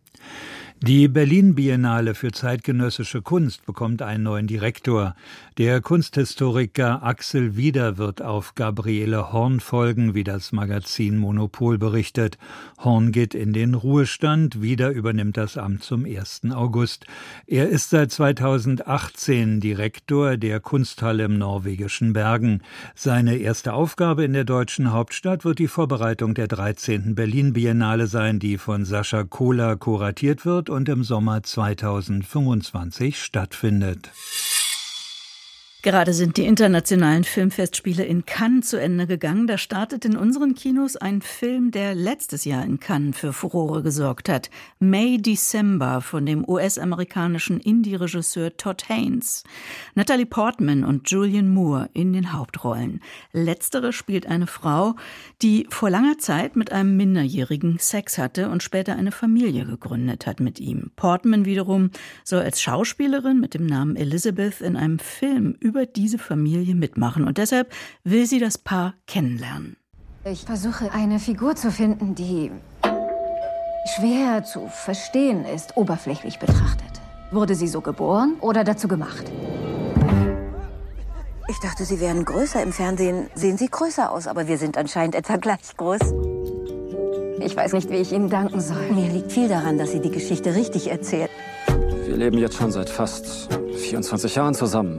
Die Berlin-Biennale für zeitgenössische Kunst bekommt einen neuen Direktor. Der Kunsthistoriker Axel Wieder wird auf Gabriele Horn folgen, wie das Magazin Monopol berichtet. Horn geht in den Ruhestand, Wieder übernimmt das Amt zum ersten August. Er ist seit zweitausendachtzehn Direktor der Kunsthalle im norwegischen Bergen. Seine erste Aufgabe in der deutschen Hauptstadt wird die Vorbereitung der dreizehnten Berlin-Biennale sein, die von Sascha Kohler kuratiert wird und im Sommer zweitausendfünfundzwanzig stattfindet. Gerade sind die internationalen Filmfestspiele in Cannes zu Ende gegangen. Da startet in unseren Kinos ein Film, der letztes Jahr in Cannes für Furore gesorgt hat. May December von dem U S-amerikanischen Indie-Regisseur Todd Haynes. Natalie Portman und Julianne Moore in den Hauptrollen. Letztere spielt eine Frau, die vor langer Zeit mit einem Minderjährigen Sex hatte und später eine Familie gegründet hat mit ihm. Portman wiederum soll als Schauspielerin mit dem Namen Elizabeth in einem Film über diese Familie mitmachen. Und deshalb will sie das Paar kennenlernen. Ich versuche, eine Figur zu finden, die schwer zu verstehen ist, oberflächlich betrachtet. Wurde sie so geboren oder dazu gemacht? Ich dachte, Sie wären größer. Im Fernsehen sehen Sie größer aus, aber wir sind anscheinend etwa gleich groß. Ich weiß nicht, wie ich Ihnen danken soll. Mir liegt viel daran, dass Sie die Geschichte richtig erzählt. Wir leben jetzt schon seit fast vierundzwanzig Jahren zusammen.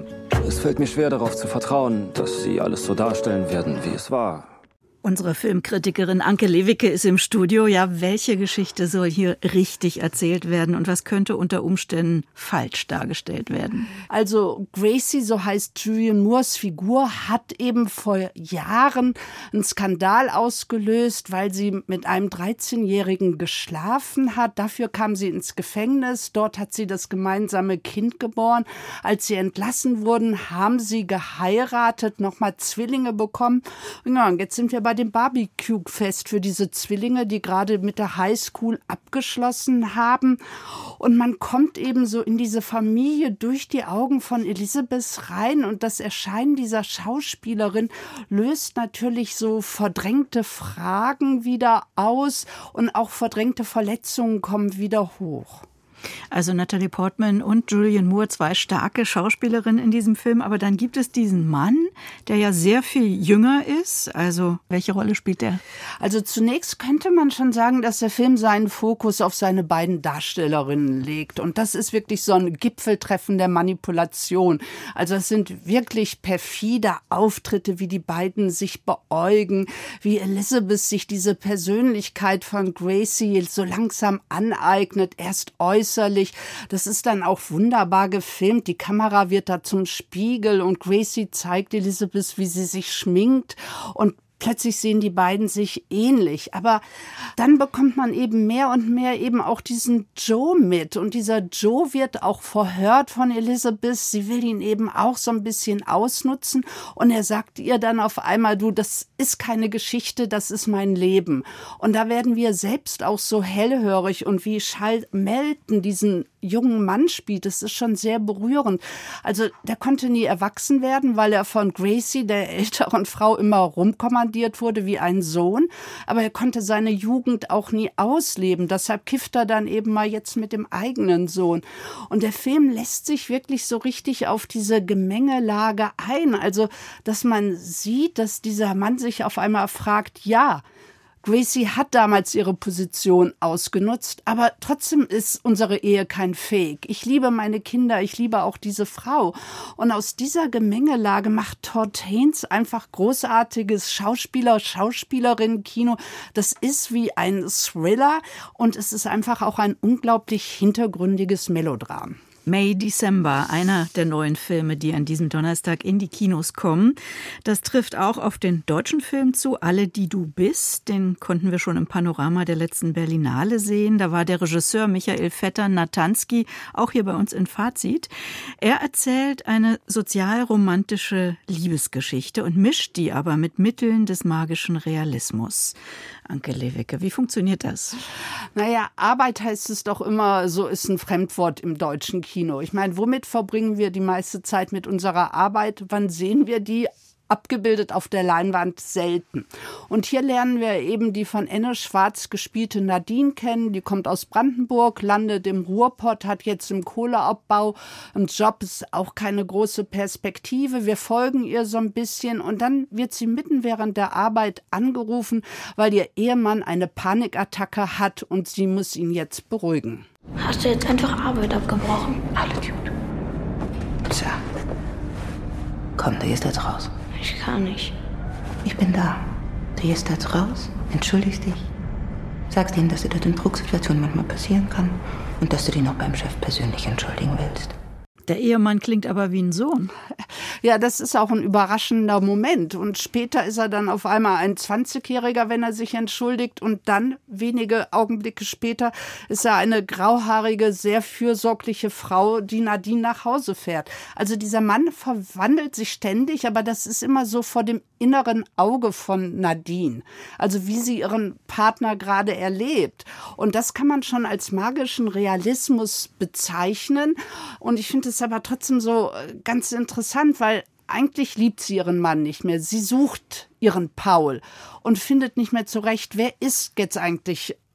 Es fällt mir schwer, darauf zu vertrauen, dass Sie alles so darstellen werden, wie es war. Unsere Filmkritikerin Anke Lewicke ist im Studio. Ja, welche Geschichte soll hier richtig erzählt werden und was könnte unter Umständen falsch dargestellt werden? Also Gracie, so heißt Julianne Moores Figur, hat eben vor Jahren einen Skandal ausgelöst, weil sie mit einem dreizehnjährigen geschlafen hat. Dafür kam sie ins Gefängnis. Dort hat sie das gemeinsame Kind geboren. Als sie entlassen wurden, haben sie geheiratet, nochmal Zwillinge bekommen. Ja, und jetzt sind wir bei dem Barbecue-Fest für diese Zwillinge, die gerade mit der Highschool abgeschlossen haben. Und man kommt eben so in diese Familie durch die Augen von Elizabeth rein. Und das Erscheinen dieser Schauspielerin löst natürlich so verdrängte Fragen wieder aus. Und auch verdrängte Verletzungen kommen wieder hoch. Also Natalie Portman und Julianne Moore, zwei starke Schauspielerinnen in diesem Film. Aber dann gibt es diesen Mann, der ja sehr viel jünger ist. Also welche Rolle spielt der? Also zunächst könnte man schon sagen, dass der Film seinen Fokus auf seine beiden Darstellerinnen legt. Und das ist wirklich so ein Gipfeltreffen der Manipulation. Also es sind wirklich perfide Auftritte, wie die beiden sich beäugen, wie Elizabeth sich diese Persönlichkeit von Gracie so langsam aneignet, erst äußert. Das ist dann auch wunderbar gefilmt. Die Kamera wird da zum Spiegel und Gracie zeigt Elizabeth, wie sie sich schminkt und plötzlich sehen die beiden sich ähnlich. Aber dann bekommt man eben mehr und mehr eben auch diesen Joe mit. Und dieser Joe wird auch verhört von Elizabeth. Sie will ihn eben auch so ein bisschen ausnutzen. Und er sagt ihr dann auf einmal, du, das ist keine Geschichte, das ist mein Leben. Und da werden wir selbst auch so hellhörig. Und wie Charles Melton diesen jungen Mann spielt, das ist schon sehr berührend. Also der konnte nie erwachsen werden, weil er von Gracie, der älteren Frau, immer rumkommandiert wurde wie ein Sohn, aber er konnte seine Jugend auch nie ausleben. Deshalb kifft er dann eben mal jetzt mit dem eigenen Sohn. Und der Film lässt sich wirklich so richtig auf diese Gemengelage ein. Also, dass man sieht, dass dieser Mann sich auf einmal fragt, ja, Gracie hat damals ihre Position ausgenutzt, aber trotzdem ist unsere Ehe kein Fake. Ich liebe meine Kinder, ich liebe auch diese Frau. Und aus dieser Gemengelage macht Todd Haynes einfach großartiges Schauspieler, Schauspielerinnen-Kino. Das ist wie ein Thriller und es ist einfach auch ein unglaublich hintergründiges Melodram. May December, einer der neuen Filme, die an diesem Donnerstag in die Kinos kommen. Das trifft auch auf den deutschen Film zu, Alle, die du bist. Den konnten wir schon im Panorama der letzten Berlinale sehen. Da war der Regisseur Michael Vetter-Natanski auch hier bei uns in Fazit. Er erzählt eine sozialromantische Liebesgeschichte und mischt die aber mit Mitteln des magischen Realismus. Anke Lewicke, wie funktioniert das? Naja, Arbeit heißt es doch immer, so ist ein Fremdwort im deutschen Kino. Ich meine, womit verbringen wir die meiste Zeit mit unserer Arbeit? Wann sehen wir die? Abgebildet auf der Leinwand selten. Und hier lernen wir eben die von Enne Schwarz gespielte Nadine kennen. Die kommt aus Brandenburg, landet im Ruhrpott, hat jetzt im Kohleabbau einen Job, ist auch keine große Perspektive. Wir folgen ihr so ein bisschen und dann wird sie mitten während der Arbeit angerufen, weil ihr Ehemann eine Panikattacke hat und sie muss ihn jetzt beruhigen. Hast du jetzt einfach Arbeit abgebrochen? Alles gut. Tja. Komm, du gehst jetzt raus. Ich kann nicht. Ich bin da. Du gehst jetzt raus, entschuldigst dich, sagst ihnen, dass dir das in Drucksituationen manchmal passieren kann und dass du dich noch beim Chef persönlich entschuldigen willst. Der Ehemann klingt aber wie ein Sohn. Ja, das ist auch ein überraschender Moment. Und später ist er dann auf einmal ein zwanzigjähriger, wenn er sich entschuldigt. Und dann, wenige Augenblicke später, ist er eine grauhaarige, sehr fürsorgliche Frau, die Nadine nach Hause fährt. Also dieser Mann verwandelt sich ständig, aber das ist immer so vor dem inneren Auge von Nadine. Also wie sie ihren Partner gerade erlebt. Und das kann man schon als magischen Realismus bezeichnen. Und ich finde es aber trotzdem so ganz interessant, weil eigentlich liebt sie ihren Mann nicht mehr. Sie sucht ihren Paul und findet nicht mehr zurecht, wer ist jetzt eigentlich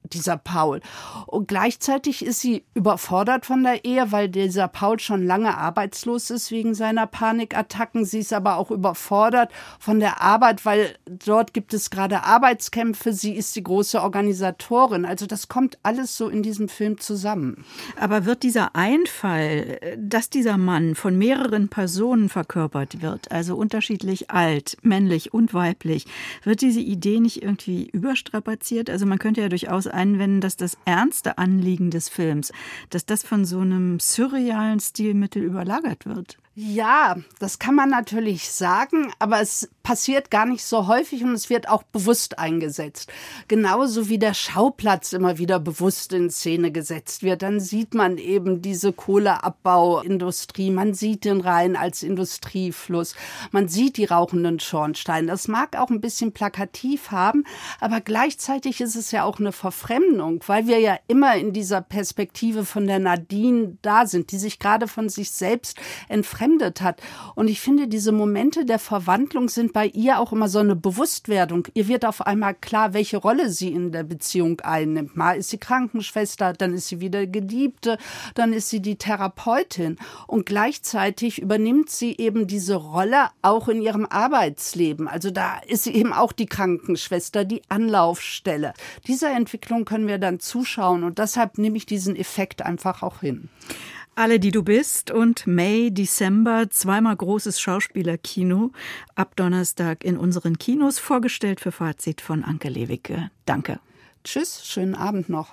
dieser Paul. Und gleichzeitig ist sie überfordert von der Ehe, weil dieser Paul schon lange arbeitslos ist wegen seiner Panikattacken. Sie ist aber auch überfordert von der Arbeit, weil dort gibt es gerade Arbeitskämpfe. Sie ist die große Organisatorin. Also das kommt alles so in diesem Film zusammen. Aber wird dieser Einfall, dass dieser Mann von mehreren Personen verkörpert wird, also unterschiedlich alt, männlich und weiblich, wird diese Idee nicht irgendwie überstrapaziert? Also man könnte ja durchaus einwenden, dass das ernste Anliegen des Films, dass das von so einem surrealen Stilmittel überlagert wird. Ja, das kann man natürlich sagen, aber es passiert gar nicht so häufig und es wird auch bewusst eingesetzt. Genauso wie der Schauplatz immer wieder bewusst in Szene gesetzt wird. Dann sieht man eben diese Kohleabbauindustrie, man sieht den Rhein als Industriefluss, man sieht die rauchenden Schornsteine. Das mag auch ein bisschen plakativ haben, aber gleichzeitig ist es ja auch eine Verfremdung, weil wir ja immer in dieser Perspektive von der Nadine da sind, die sich gerade von sich selbst entfremdet hat. Und ich finde, diese Momente der Verwandlung sind bei ihr auch immer so eine Bewusstwerdung. Ihr wird auf einmal klar, welche Rolle sie in der Beziehung einnimmt. Mal ist sie Krankenschwester, dann ist sie wieder Geliebte, dann ist sie die Therapeutin. Und gleichzeitig übernimmt sie eben diese Rolle auch in ihrem Arbeitsleben. Also da ist sie eben auch die Krankenschwester, die Anlaufstelle. Dieser Entwicklung können wir dann zuschauen und deshalb nehme ich diesen Effekt einfach auch hin. Alle, die du bist und May, Dezember, zweimal großes Schauspielerkino, ab Donnerstag in unseren Kinos, vorgestellt für Fazit von Anke Lewicke. Danke. Tschüss, schönen Abend noch.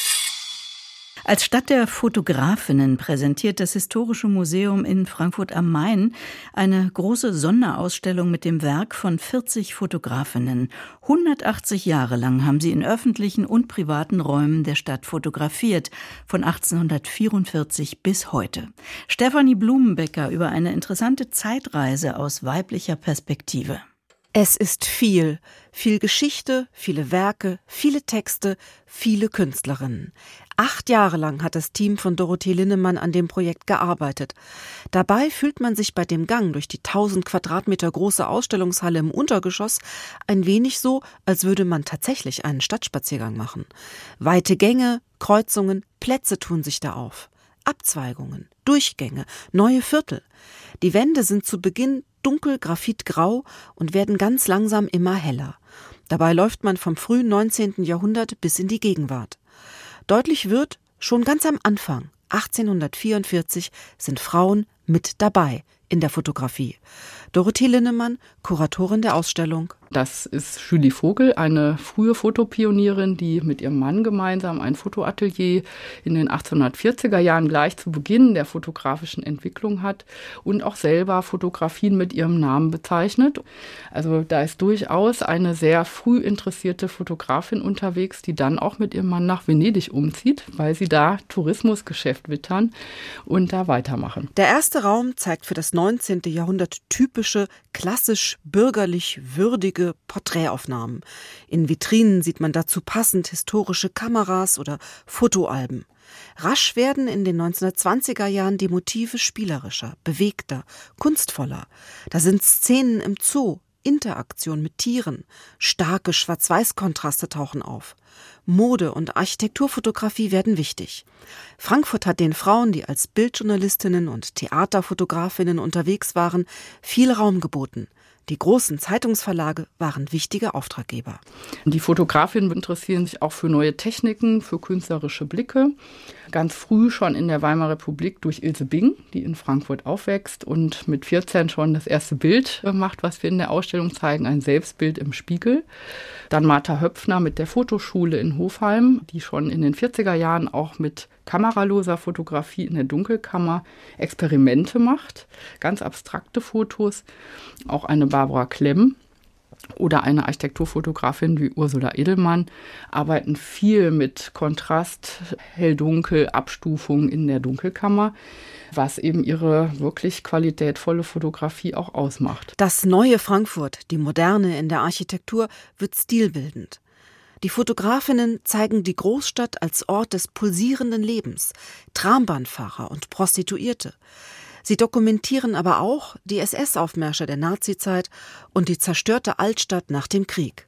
Als Stadt der Fotografinnen präsentiert das Historische Museum in Frankfurt am Main eine große Sonderausstellung mit dem Werk von vierzig Fotografinnen. hundertachtzig Jahre lang haben sie in öffentlichen und privaten Räumen der Stadt fotografiert, von achtzehnhundertvierundvierzig bis heute. Stefanie Blumenbecker über eine interessante Zeitreise aus weiblicher Perspektive. Es ist viel, viel Geschichte, viele Werke, viele Texte, viele Künstlerinnen. Acht Jahre lang hat das Team von Dorothee Linnemann an dem Projekt gearbeitet. Dabei fühlt man sich bei dem Gang durch die tausend Quadratmeter große Ausstellungshalle im Untergeschoss ein wenig so, als würde man tatsächlich einen Stadtspaziergang machen. Weite Gänge, Kreuzungen, Plätze tun sich da auf. Abzweigungen, Durchgänge, neue Viertel. Die Wände sind zu Beginn dunkel graphitgrau und werden ganz langsam immer heller. Dabei läuft man vom frühen neunzehnten Jahrhundert bis in die Gegenwart. Deutlich wird, schon ganz am Anfang, achtzehnhundertvierundvierzig, sind Frauen mit dabei in der Fotografie. Dorothee Linnemann, Kuratorin der Ausstellung. Das ist Julie Vogel, eine frühe Fotopionierin, die mit ihrem Mann gemeinsam ein Fotoatelier in den achtzehnhundertvierziger Jahren gleich zu Beginn der fotografischen Entwicklung hat und auch selber Fotografien mit ihrem Namen bezeichnet. Also da ist durchaus eine sehr früh interessierte Fotografin unterwegs, die dann auch mit ihrem Mann nach Venedig umzieht, weil sie da Tourismusgeschäft wittern und da weitermachen. Der erste Raum zeigt für das neunzehnte Jahrhundert typische, klassisch bürgerlich würdige Porträtaufnahmen. In Vitrinen sieht man dazu passend historische Kameras oder Fotoalben. Rasch werden in den neunzehnhundertzwanziger Jahren die Motive spielerischer, bewegter, kunstvoller. Da sind Szenen im Zoo, Interaktion mit Tieren, starke Schwarz-Weiß-Kontraste tauchen auf. Mode- und Architekturfotografie werden wichtig. Frankfurt hat den Frauen, die als Bildjournalistinnen und Theaterfotografinnen unterwegs waren, viel Raum geboten. Die großen Zeitungsverlage waren wichtige Auftraggeber. Die Fotografinnen interessieren sich auch für neue Techniken, für künstlerische Blicke. Ganz früh schon in der Weimarer Republik durch Ilse Bing, die in Frankfurt aufwächst und mit vierzehn schon das erste Bild macht, was wir in der Ausstellung zeigen, ein Selbstbild im Spiegel. Dann Martha Höpfner mit der Fotoschule in Hofheim, die schon in den vierziger Jahren auch mit kameraloser Fotografie in der Dunkelkammer Experimente macht, ganz abstrakte Fotos. Auch eine Barbara Klemm oder eine Architekturfotografin wie Ursula Edelmann arbeiten viel mit Kontrast, Hell-Dunkel, Abstufung in der Dunkelkammer, was eben ihre wirklich qualitätvolle Fotografie auch ausmacht. Das neue Frankfurt, die Moderne in der Architektur, wird stilbildend. Die Fotografinnen zeigen die Großstadt als Ort des pulsierenden Lebens, Trambahnfahrer und Prostituierte. Sie dokumentieren aber auch die S S-Aufmärsche der Nazizeit und die zerstörte Altstadt nach dem Krieg.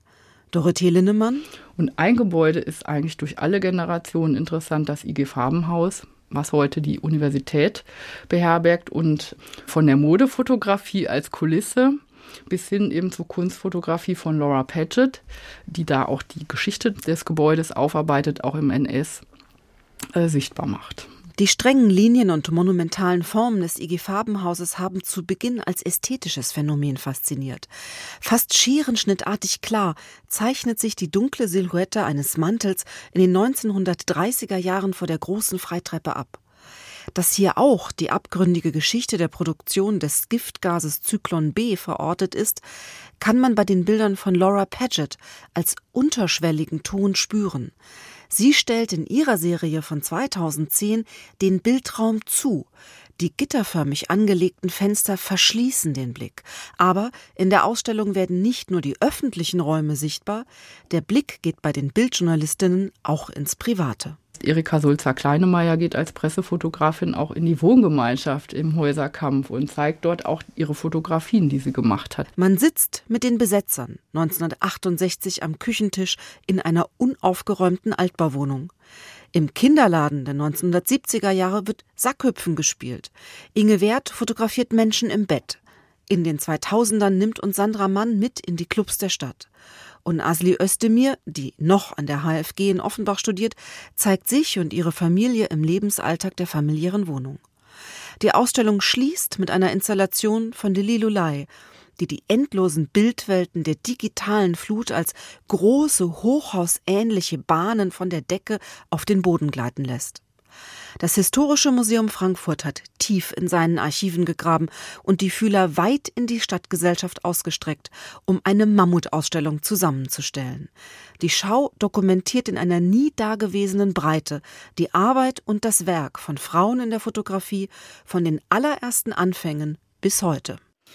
Dorothee Linnemann. Und ein Gebäude ist eigentlich durch alle Generationen interessant, das I G Farbenhaus, was heute die Universität beherbergt. Und von der Modefotografie als Kulisse bis hin eben zur Kunstfotografie von Laura Padgett, die da auch die Geschichte des Gebäudes aufarbeitet, auch im N S äh, sichtbar macht. Die strengen Linien und monumentalen Formen des I G Farbenhauses haben zu Beginn als ästhetisches Phänomen fasziniert. Fast scherenschnittartig klar zeichnet sich die dunkle Silhouette eines Mantels in den neunzehnhundertdreißiger Jahren vor der großen Freitreppe ab. Dass hier auch die abgründige Geschichte der Produktion des Giftgases Zyklon B verortet ist, kann man bei den Bildern von Laura Padgett als unterschwelligen Ton spüren. Sie stellt in ihrer Serie von zweitausendzehn den Bildraum zu. Die gitterförmig angelegten Fenster verschließen den Blick. Aber in der Ausstellung werden nicht nur die öffentlichen Räume sichtbar, der Blick geht bei den Bildjournalistinnen auch ins Private. Erika Sulzer-Kleinemeier geht als Pressefotografin auch in die Wohngemeinschaft im Häuserkampf und zeigt dort auch ihre Fotografien, die sie gemacht hat. Man sitzt mit den Besetzern neunzehnhundertachtundsechzig am Küchentisch in einer unaufgeräumten Altbauwohnung. Im Kinderladen der neunzehnhundertsiebziger Jahre wird Sackhüpfen gespielt. Inge Werth fotografiert Menschen im Bett. In den zweitausendern nimmt uns Sandra Mann mit in die Clubs der Stadt. Und Asli Özdemir, die noch an der H F G in Offenbach studiert, zeigt sich und ihre Familie im Lebensalltag der familiären Wohnung. Die Ausstellung schließt mit einer Installation von Lili Lulay, die die endlosen Bildwelten der digitalen Flut als große, hochhausähnliche Bahnen von der Decke auf den Boden gleiten lässt. Das Historische Museum Frankfurt hat tief in seinen Archiven gegraben und die Fühler weit in die Stadtgesellschaft ausgestreckt, um eine Mammutausstellung zusammenzustellen. Die Schau dokumentiert in einer nie dagewesenen Breite die Arbeit und das Werk von Frauen in der Fotografie von den allerersten Anfängen bis heute.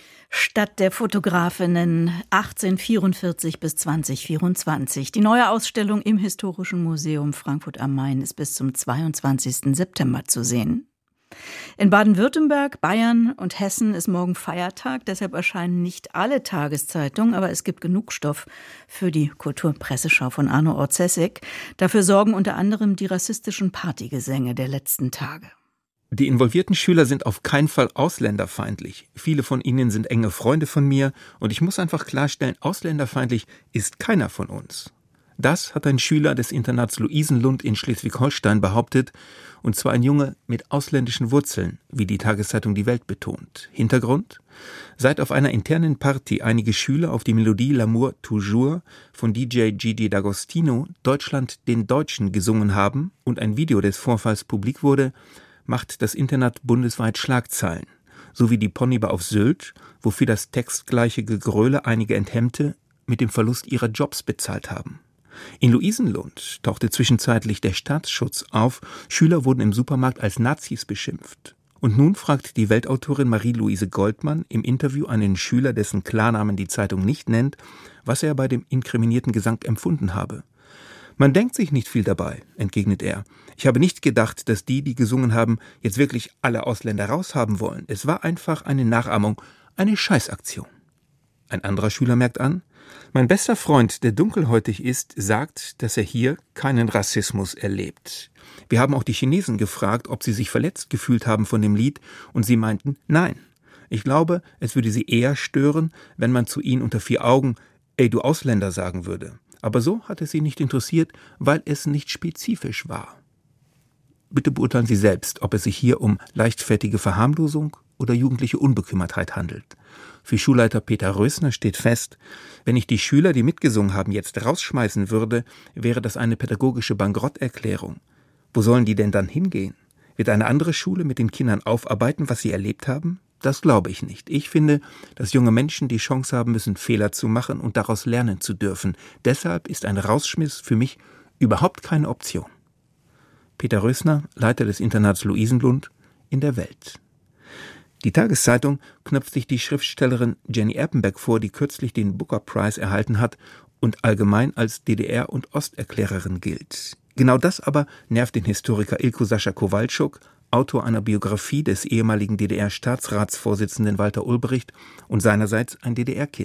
Stadt der Fotografinnen achtzehnhundertvierundvierzig bis zweitausendvierundzwanzig. Die neue Ausstellung im Historischen Museum Frankfurt am Main ist bis zum zweiundzwanzigsten September zu sehen. In Baden-Württemberg, Bayern und Hessen ist morgen Feiertag, deshalb erscheinen nicht alle Tageszeitungen, aber es gibt genug Stoff für die Kulturpresseschau von Arno Orzesek. Dafür sorgen unter anderem die rassistischen Partygesänge der letzten Tage. Die involvierten Schüler sind auf keinen Fall ausländerfeindlich. Viele von ihnen sind enge Freunde von mir und ich muss einfach klarstellen, ausländerfeindlich ist keiner von uns. Das hat ein Schüler des Internats Luisenlund in Schleswig-Holstein behauptet, und zwar ein Junge mit ausländischen Wurzeln, wie die Tageszeitung Die Welt betont. Hintergrund? Seit auf einer internen Party einige Schüler auf die Melodie L'amour toujours von D J Gigi D'Agostino Deutschland den Deutschen gesungen haben und ein Video des Vorfalls publik wurde, macht das Internat bundesweit Schlagzeilen, so wie die Ponybar auf Sylt, wofür das textgleiche Gegröle einige Enthemmte mit dem Verlust ihrer Jobs bezahlt haben. In Luisenlund tauchte zwischenzeitlich der Staatsschutz auf, Schüler wurden im Supermarkt als Nazis beschimpft. Und nun fragt die Weltautorin Marie-Louise Goldmann im Interview einen Schüler, dessen Klarnamen die Zeitung nicht nennt, was er bei dem inkriminierten Gesang empfunden habe. Man denkt sich nicht viel dabei, entgegnet er. Ich habe nicht gedacht, dass die, die gesungen haben, jetzt wirklich alle Ausländer raushaben wollen. Es war einfach eine Nachahmung, eine Scheißaktion. Ein anderer Schüler merkt an, mein bester Freund, der dunkelhäutig ist, sagt, dass er hier keinen Rassismus erlebt. Wir haben auch die Chinesen gefragt, ob sie sich verletzt gefühlt haben von dem Lied, und sie meinten, nein. Ich glaube, es würde sie eher stören, wenn man zu ihnen unter vier Augen, ey du Ausländer, sagen würde. Aber so hat es sie nicht interessiert, weil es nicht spezifisch war. Bitte beurteilen Sie selbst, ob es sich hier um leichtfertige Verharmlosung oder jugendliche Unbekümmertheit handelt. Für Schulleiter Peter Rösner steht fest, wenn ich die Schüler, die mitgesungen haben, jetzt rausschmeißen würde, wäre das eine pädagogische Bankrotterklärung. Wo sollen die denn dann hingehen? Wird eine andere Schule mit den Kindern aufarbeiten, was sie erlebt haben? Das glaube ich nicht. Ich finde, dass junge Menschen die Chance haben müssen, Fehler zu machen und daraus lernen zu dürfen. Deshalb ist ein Rausschmiss für mich überhaupt keine Option. Peter Rösner, Leiter des Internats Luisenlund, in der Welt. Die Tageszeitung knöpft sich die Schriftstellerin Jenny Erpenbeck vor, die kürzlich den Booker Prize erhalten hat und allgemein als D D R- und Osterklärerin gilt. Genau das aber nervt den Historiker Ilko Sascha Kowalczuk, Autor einer Biografie des ehemaligen D D R-Staatsratsvorsitzenden Walter Ulbricht und seinerseits ein D D R-Kind.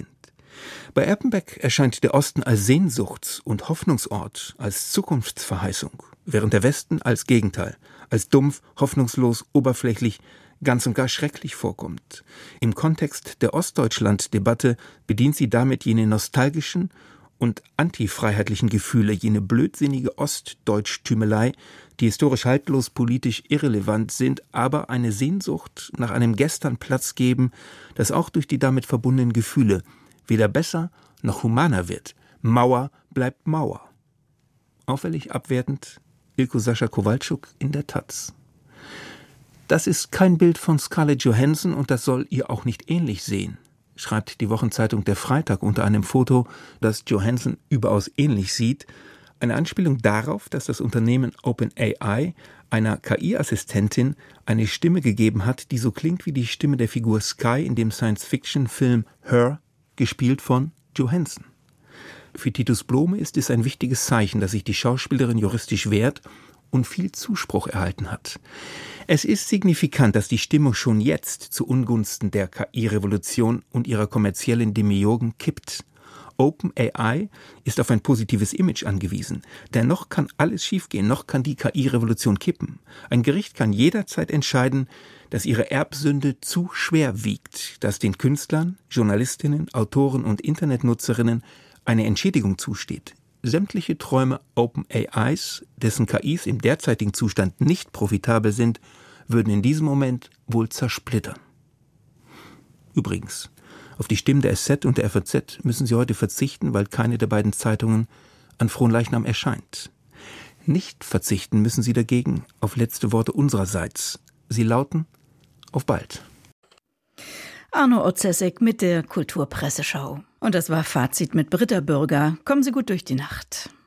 Bei Erpenbeck erscheint der Osten als Sehnsuchts- und Hoffnungsort, als Zukunftsverheißung, während der Westen als Gegenteil, als dumpf, hoffnungslos, oberflächlich, ganz und gar schrecklich vorkommt. Im Kontext der Ostdeutschland-Debatte bedient sie damit jene nostalgischen und antifreiheitlichen Gefühle, jene blödsinnige Ostdeutsch-Tümelei, die historisch haltlos, politisch irrelevant sind, aber eine Sehnsucht nach einem Gestern Platz geben, das auch durch die damit verbundenen Gefühle weder besser noch humaner wird. Mauer bleibt Mauer. Auffällig abwertend Ilko Sascha Kowalczuk in der Taz. Das ist kein Bild von Scarlett Johansson und das soll ihr auch nicht ähnlich sehen, schreibt die Wochenzeitung Der Freitag unter einem Foto, das Johansson überaus ähnlich sieht. Eine Anspielung darauf, dass das Unternehmen OpenAI einer K I-Assistentin eine Stimme gegeben hat, die so klingt wie die Stimme der Figur Sky in dem Science-Fiction-Film Her, gespielt von Johansson. Für Titus Blome ist es ein wichtiges Zeichen, dass sich die Schauspielerin juristisch wehrt und viel Zuspruch erhalten hat. Es ist signifikant, dass die Stimmung schon jetzt zu Ungunsten der K I-Revolution und ihrer kommerziellen Demiurgen kippt. OpenAI ist auf ein positives Image angewiesen. Dennoch kann alles schiefgehen, noch kann die K I-Revolution kippen. Ein Gericht kann jederzeit entscheiden, dass ihre Erbsünde zu schwer wiegt, dass den Künstlern, Journalistinnen, Autoren und Internetnutzerinnen eine Entschädigung zusteht. Sämtliche Träume OpenAIs, dessen K Is im derzeitigen Zustand nicht profitabel sind, würden in diesem Moment wohl zersplittern. Übrigens, auf die Stimmen der S Z und der F A Z müssen Sie heute verzichten, weil keine der beiden Zeitungen an Fronleichnam erscheint. Nicht verzichten müssen Sie dagegen auf letzte Worte unsererseits. Sie lauten: Auf bald. Arno Otzesek mit der Kulturpresseschau. Und das war Fazit mit Britta Bürger. Kommen Sie gut durch die Nacht.